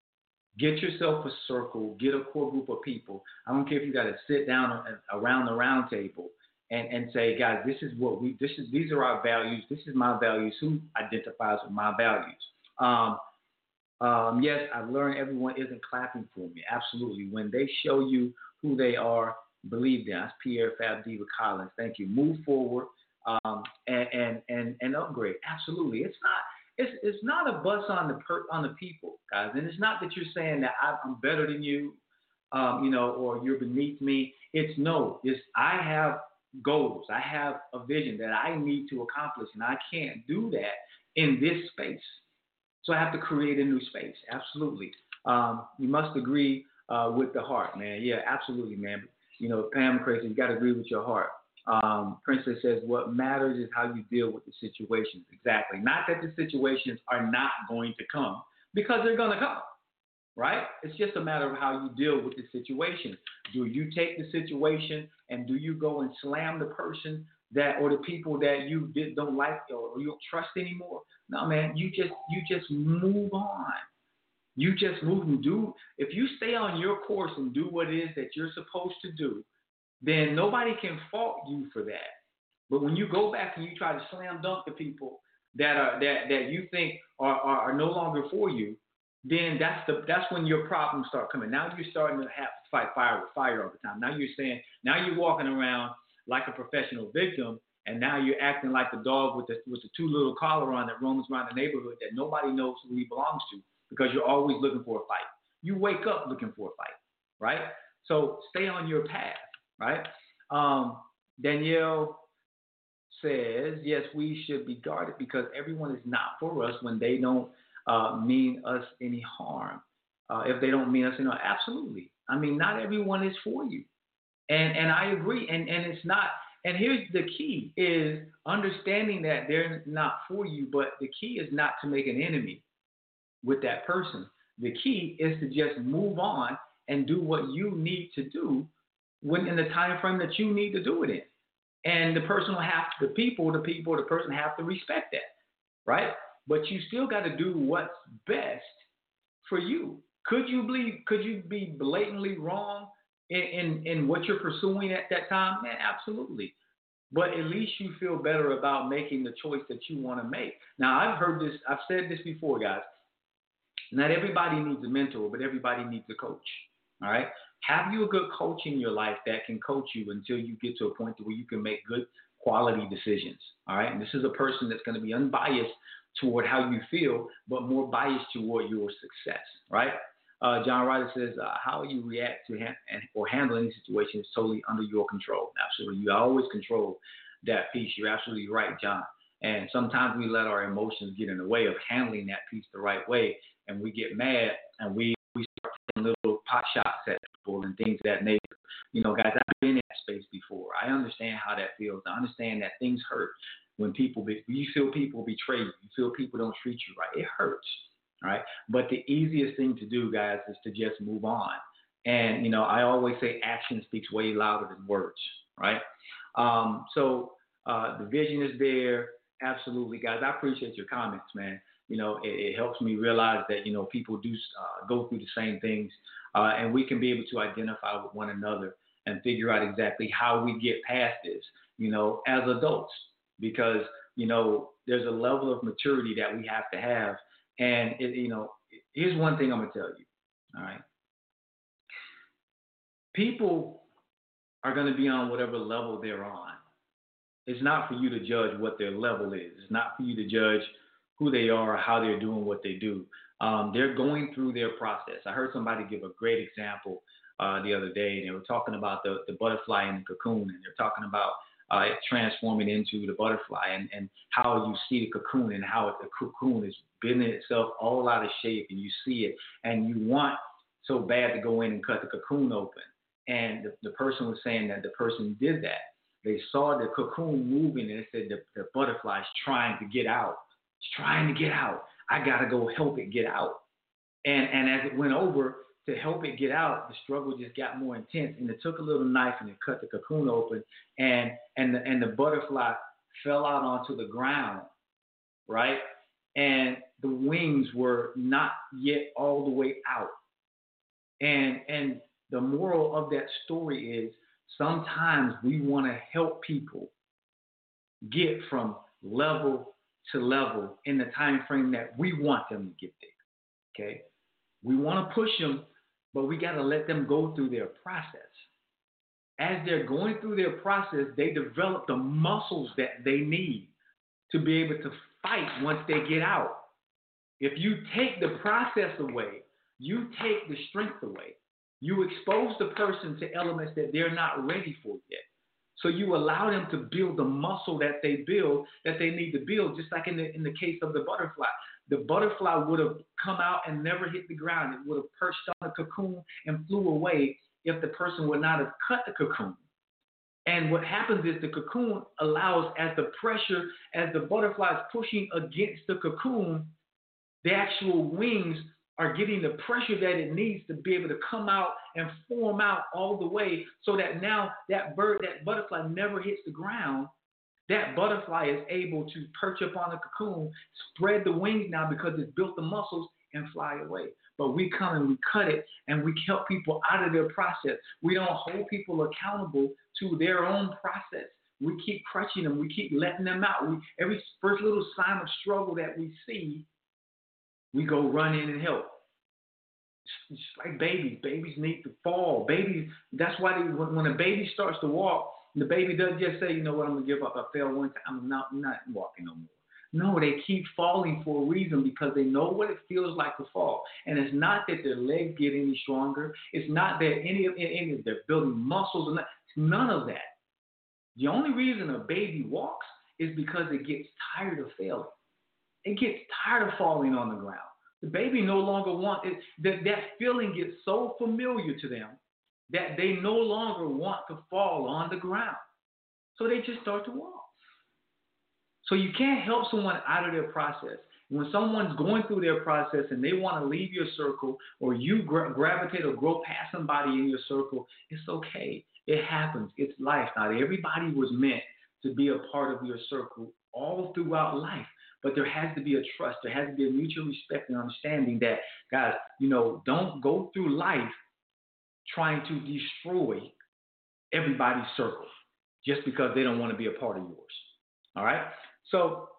Get yourself a circle, get a core group of people. I don't care if you got to sit down around the round table and, and say, guys, this is what we, this is, these are our values. This is my values. Who identifies with my values? Um, um, yes, I've learned everyone isn't clapping for me. Absolutely. When they show you who they are, believe them. That's Pierre Fab Diva Collins. Thank you. Move forward um, and, and and and upgrade. Absolutely. It's not it's it's not a bus on the per, on the people, guys. And it's not that you're saying that I'm better than you. um, you know, or you're beneath me. It's no, it's I have goals. I have a vision that I need to accomplish, and I can't do that in this space. So I have to create a new space. Absolutely. Um, you must agree uh, with the heart, man. Yeah, absolutely, man. You know, Pam Crazy, you got to agree with your heart. Um, Princess says, what matters is how you deal with the situations. Exactly. Not that the situations are not going to come, because they're going to come, right? It's just a matter of how you deal with the situation. Do you take the situation and do you go and slam the person that, or the people that you did, don't like or you don't trust anymore? No, man, you just, you just move on. You just move and do. If you stay on your course and do what it is that you're supposed to do, then nobody can fault you for that. But when you go back and you try to slam dunk the people that are that, that you think are, are, are no longer for you, then that's the that's when your problems start coming. Now you're starting to have to fight fire with fire all the time. Now you're saying, now you're walking around like a professional victim, and now you're acting like the dog with the with the too little collar on that roams around the neighborhood that nobody knows who he belongs to, because you're always looking for a fight. You wake up looking for a fight, right? So stay on your path. Right? Um, Danielle says, yes, we should be guarded because everyone is not for us when they don't uh, mean us any harm. Uh, if they don't mean us any harm, absolutely. I mean, not everyone is for you. And and I agree. And, and it's not. And here's the key is understanding that they're not for you, but the key is not to make an enemy with that person. The key is to just move on and do what you need to do when in the time frame that you need to do it in. And the person will have to, the people, the people, the person have to respect that, right? But you still got to do what's best for you. Could you be, could you be blatantly wrong in, in, in what you're pursuing at that time? Man, absolutely. But at least you feel better about making the choice that you want to make. Now, I've heard this, I've said this before, guys. Not everybody needs a mentor, but everybody needs a coach, all right? Have you a good coach in your life that can coach you until you get to a point where you can make good quality decisions, all right? And this is a person that's going to be unbiased toward how you feel, but more biased toward your success, right? Uh, John Ryder says, uh, how you react to ha- and, or handle any situation is totally under your control. Absolutely. You always control that piece. You're absolutely right, John. And sometimes we let our emotions get in the way of handling that piece the right way, and we get mad and we, we start taking little pot shots at people and things of that nature. You know, guys, I've been in that space before. I understand how that feels. I understand that things hurt when people, be, you feel people betray you. You feel people don't treat you right. It hurts, right? But the easiest thing to do, guys, is to just move on. And, you know, I always say action speaks way louder than words, right? Um, so uh, the vision is there. Absolutely, guys. I appreciate your comments, man. You know, it, it helps me realize that, you know, people do uh, go through the same things, uh, and we can be able to identify with one another and figure out exactly how we get past this, you know, as adults, because, you know, there's a level of maturity that we have to have. And, it, you know, here's one thing I'm going to tell you, all right? People are going to be on whatever level they're on. It's not for you to judge what their level is. It's not for you to judge who they are or how they're doing what they do. Um, they're going through their process. I heard somebody give a great example uh, the other day, and they were talking about the, the butterfly in the cocoon, and they're talking about uh, it transforming into the butterfly, and, and how you see the cocoon and how the cocoon is bending itself all out of shape, and you see it, and you want so bad to go in and cut the cocoon open. And the, the person was saying that the person did that. They saw the cocoon moving, and it said the, the butterfly is trying to get out. It's trying to get out. I got to go help it get out. And and as it went over to help it get out, the struggle just got more intense. And it took a little knife and it cut the cocoon open. And and the, and the butterfly fell out onto the ground, right? And the wings were not yet all the way out. And and the moral of that story is sometimes we want to help people get from level to level in the time frame that we want them to get there, okay? We want to push them, but we got to let them go through their process. As they're going through their process, they develop the muscles that they need to be able to fight once they get out. If you take the process away, you take the strength away. You expose the person to elements that they're not ready for yet. So you allow them to build the muscle that they build, that they need to build, just like in the in the case of the butterfly. The butterfly would have come out and never hit the ground. It would have perched on a cocoon and flew away if the person would not have cut the cocoon. And what happens is the cocoon allows, as the pressure, as the butterfly is pushing against the cocoon, the actual wings are getting the pressure that it needs to be able to come out and form out all the way, so that now that bird, that butterfly never hits the ground. That butterfly is able to perch up on the cocoon, spread the wings now because it's built the muscles, and fly away. But we come and we cut it, and we help people out of their process. We don't hold people accountable to their own process. We keep crushing them. We keep letting them out. We, every first little sign of struggle that we see, we go run in and help. It's just like babies. Babies need to fall. Babies, that's why they, when, when a baby starts to walk, the baby doesn't just say, you know what, I'm going to give up. I failed one time. I'm not, I'm not walking no more. No, they keep falling for a reason, because they know what it feels like to fall. And it's not that their legs get any stronger. It's not that any of any of they're building muscles. Or none of that. The only reason a baby walks is because it gets tired of failing. It gets tired of falling on the ground. The baby no longer wants it. That, that feeling gets so familiar to them that they no longer want to fall on the ground. So they just start to walk. So you can't help someone out of their process. When someone's going through their process and they want to leave your circle, or you gra- gravitate or grow past somebody in your circle, it's okay. It happens. It's life. Not everybody was meant to be a part of your circle all throughout life. But there has to be a trust. There has to be a mutual respect and understanding that, guys, you know, don't go through life trying to destroy everybody's circle just because they don't want to be a part of yours. All right? So,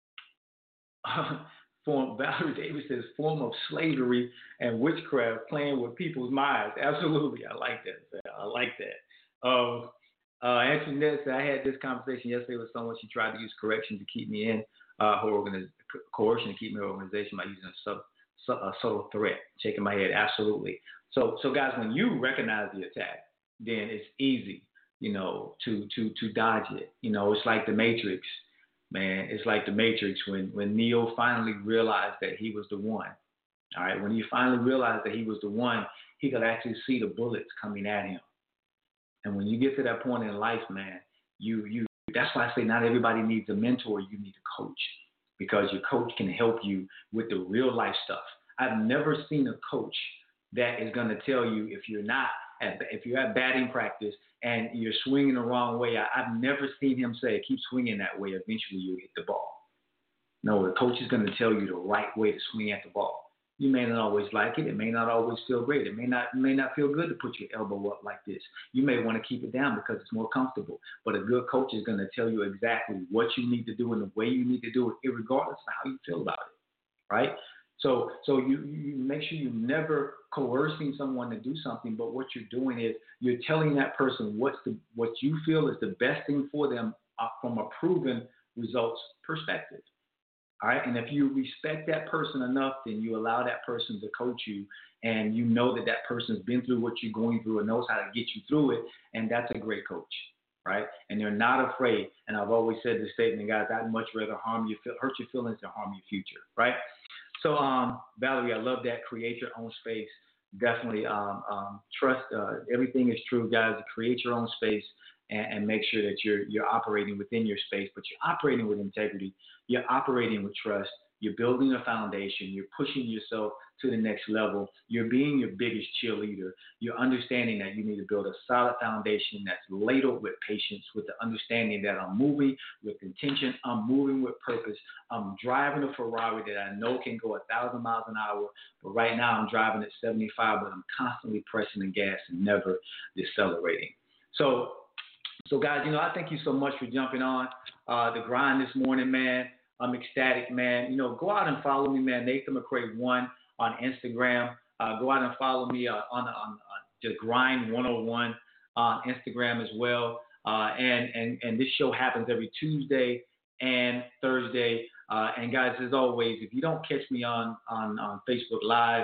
uh, form, Valerie Davis says, form of slavery and witchcraft, playing with people's minds. Absolutely. I like that. I like that. Um, uh, Antoinette said, I had this conversation yesterday with someone. She tried to use correction to keep me in uh, her organization, coercion to keep me in her organization by using a, sub, sub, a subtle threat. Shaking my head. Absolutely. So, so guys, when you recognize the attack, then it's easy, you know, to to to dodge it. You know, it's like the Matrix, man. It's like the Matrix when when Neo finally realized that he was the one. All right, when he finally realized that he was the one, he could actually see the bullets coming at him. And when you get to that point in life, man, you you that's why I say not everybody needs a mentor. You need a coach, because your coach can help you with the real life stuff. I've never seen a coach that is going to tell you if you're not at, if you're at batting practice and you're swinging the wrong way. I, I've never seen him say, keep swinging that way. Eventually you'll hit the ball. No, the coach is going to tell you the right way to swing at the ball. You may not always like it. It may not always feel great. It may not it may not feel good to put your elbow up like this. You may want to keep it down because it's more comfortable. But a good coach is going to tell you exactly what you need to do and the way you need to do it, regardless of how you feel about it, right? So so you, you make sure you're never coercing someone to do something, but what you're doing is you're telling that person what's the what you feel is the best thing for them uh, from a proven results perspective. All right, and if you respect that person enough, then you allow that person to coach you, and you know that that person's been through what you're going through and knows how to get you through it, and that's a great coach, right? And they're not afraid. And I've always said this statement, guys, I'd much rather harm you, hurt your feelings than harm your future, right? So, um, Valerie, I love that. Create your own space. Definitely um, um, trust. Uh, everything is true, guys. Create your own space and, and make sure that you're you're operating within your space, but you're operating with integrity. You're operating with trust. You're building a foundation. You're pushing yourself to the next level. You're being your biggest cheerleader. You're understanding that you need to build a solid foundation that's ladled with patience, with the understanding that I'm moving with intention. I'm moving with purpose. I'm driving a Ferrari that I know can go a thousand miles an hour, but right now I'm driving at seventy-five, but I'm constantly pressing the gas and never decelerating. So, so guys, you know, I thank you so much for jumping on uh, the grind this morning, man. I'm ecstatic, man. You know, go out and follow me, man. Nathan McCray one on Instagram. Uh, go out and follow me uh, on, on, on the Grind one oh one on Instagram as well. Uh, and, and, and this show happens every Tuesday and Thursday. Uh, and guys, as always, if you don't catch me on, on, on Facebook Live,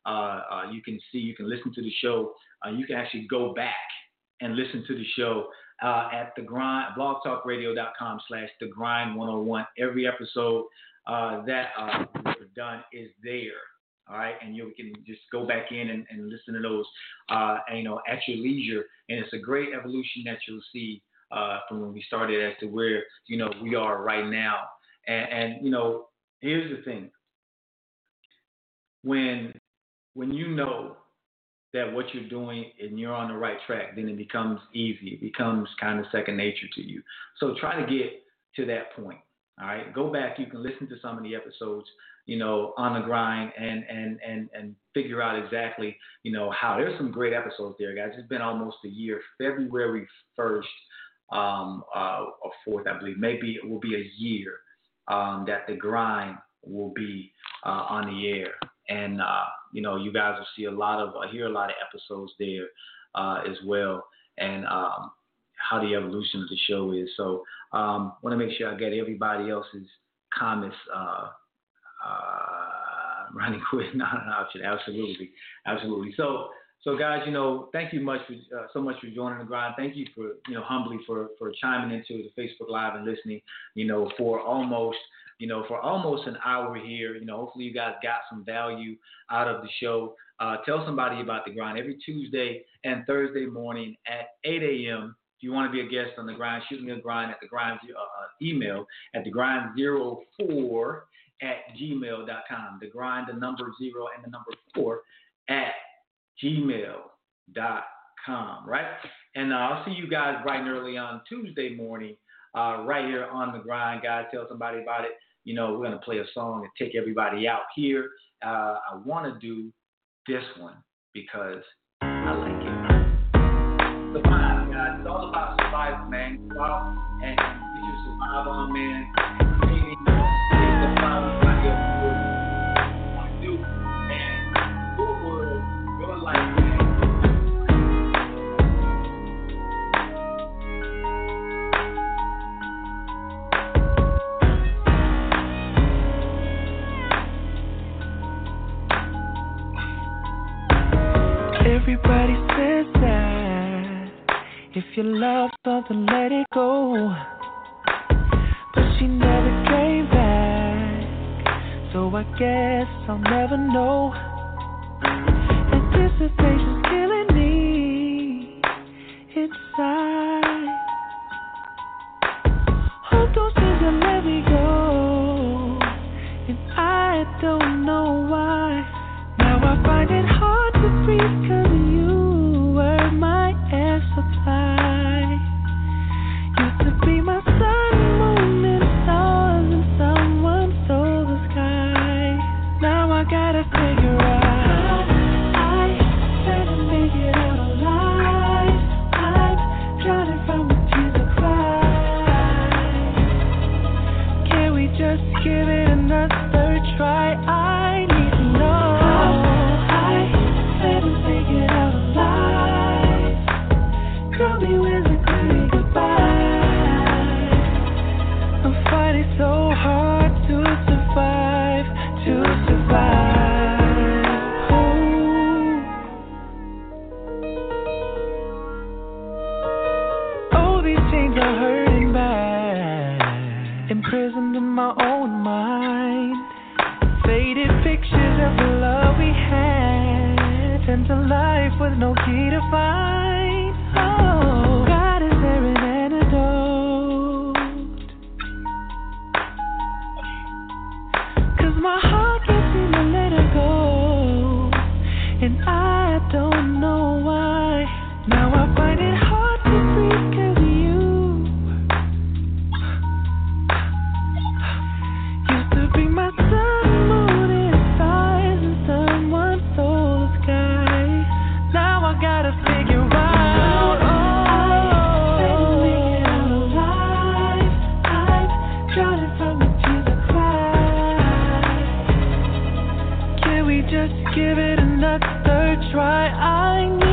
uh, uh, you can see, you can listen to the show. Uh, you can actually go back and listen to the show uh, at the grind, blogtalkradio.com slash the grind 101. Every episode uh, that uh, we've done is there. All right, and you can just go back in and, and listen to those, uh, and, you know, at your leisure. And it's a great evolution that you'll see uh, from when we started as to where, you know, we are right now. And, and you know, here's the thing: when when you know that what you're doing and you're on the right track, then it becomes easy. It becomes kind of second nature to you. So try to get to that point. All right, go back. You can listen to some of the episodes, you know, on the grind, and and and and figure out exactly, you know, how. There's some great episodes there, guys. It's been almost a year. February first um, uh, or fourth, I believe. Maybe it will be a year um, that the grind will be uh, on the air, and uh, you know, you guys will see a lot of, uh, hear a lot of episodes there uh, as well, and um, how the evolution of the show is. So um, want to make sure I get everybody else's comments. Uh, uh, running quick, not an option. Absolutely, absolutely. So, so guys, you know, thank you much for uh, so much for joining the grind. Thank you for, you know, humbly for for chiming into the Facebook Live and listening. You know, for almost, you know, for almost an hour here. You know, hopefully you guys got some value out of the show. Uh, tell somebody about the grind every Tuesday and Thursday morning at eight a.m. If you want to be a guest on the grind, shoot me a grind at the grind uh, email at the grind zero four at gmail dot com. The grind, the number zero and the number four at gmail dot com. Right? And uh, I'll see you guys bright and early on Tuesday morning, uh, right here on the grind. Guys, tell somebody about it. You know, we're gonna play a song and take everybody out here. Uh, I want to do this one because I like it. The vibe, guys. It's all about survival, man. Go out and get your survival on, man. Maybe it's the problem out here for what you do, man. Your world, your life, man. Everybody says that if you love something, let it go. But she never came back, so I guess I'll never know. Anticipation's killing me inside. Hope don't seem to let me go, and I don't know why. Now I find it hard to breathe, 'cause you were my air supply. Used to be my sun, moon, and stars, and someone stole the sky. Now I gotta figure out how I better make it out alive. I'm drowning from the tears of cry. Can we just give it another try? I need to know. Tell me when to say goodbye. I'm fighting so hard to survive, to survive. Oh, oh, these chains are hurting bad. Imprisoned in my own mind. Faded pictures of the love we had. Turned to life with no key to find. Oh, God, is there an antidote? 'Cause my heart can't seem to let her go, and I don't know why. Now I find it hard to breathe 'cause you used to be my sun, moon, and stars, and someone stole the sky. Now I gotta figure out. Give it another try. I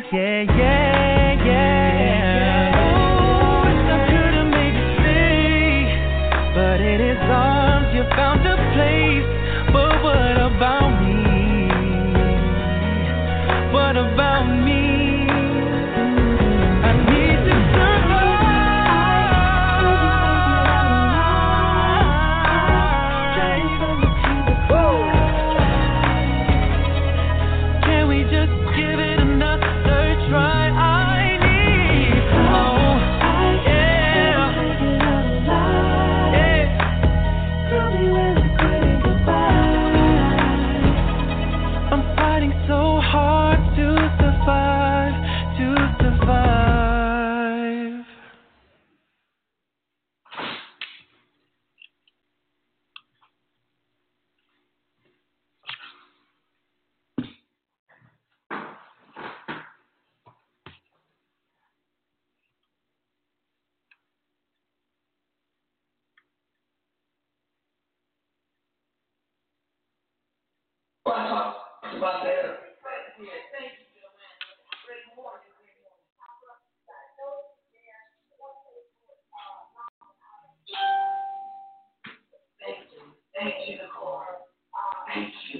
yeah, yeah, yeah. Oh, wish I could've made you stay, but in his arms you found a place. But what about me? What about me? I need to survive. Can we just give it another try? I need to know. Yeah. Yeah. Tell me when it's saying goodbye. I'm fighting so hard to survive, to survive. Thank you, Nicole. Thank you.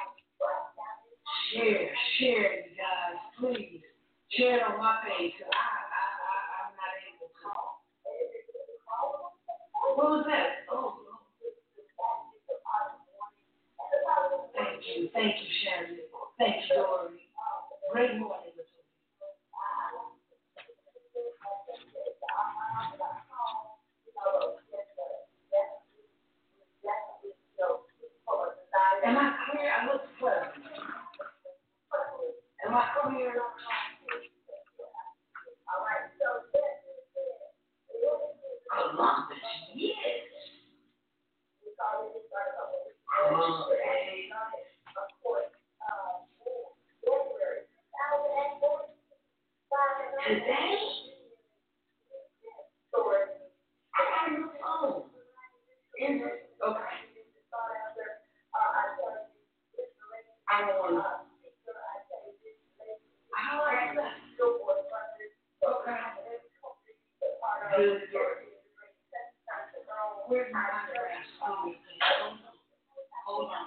Share, share, you guys, please. Share it on my page, because I, I, I, I'm not able to. What was that? Oh, thank you, thank you, Sharon. Thank you, Dory. Great morning. Am I clear? I look clear. Am I clear? All right, so Columbus, yes. Columbus. Today? I got a new phone. Is it? Okay. I don't want to. I like that. Okay. Good. Where's my autograph? Hold on.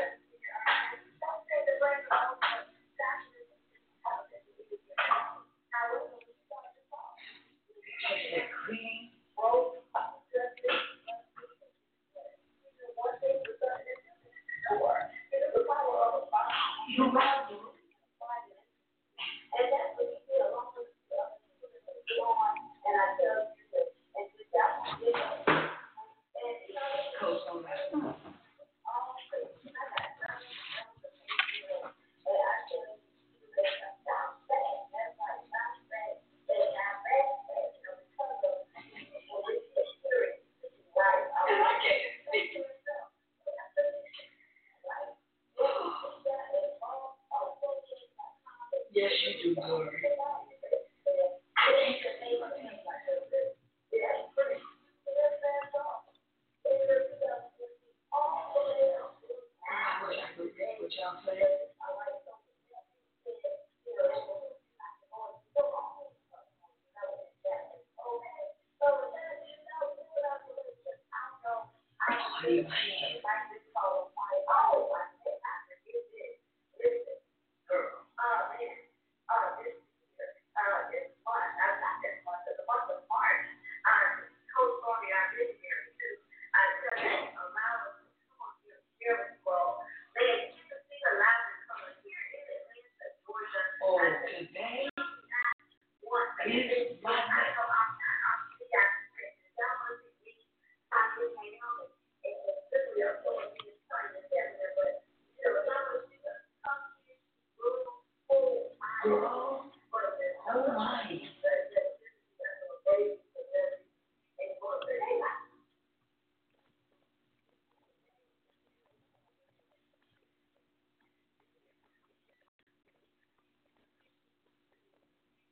Yes, you do, Glory. Oh my